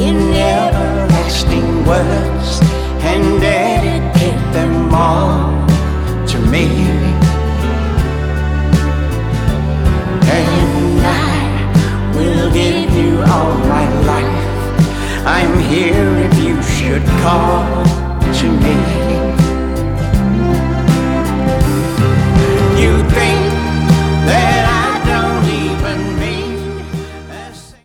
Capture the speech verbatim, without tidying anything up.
in everlasting words and dedicate them all to me. And I will give you all my life. I'm here if you should call to me.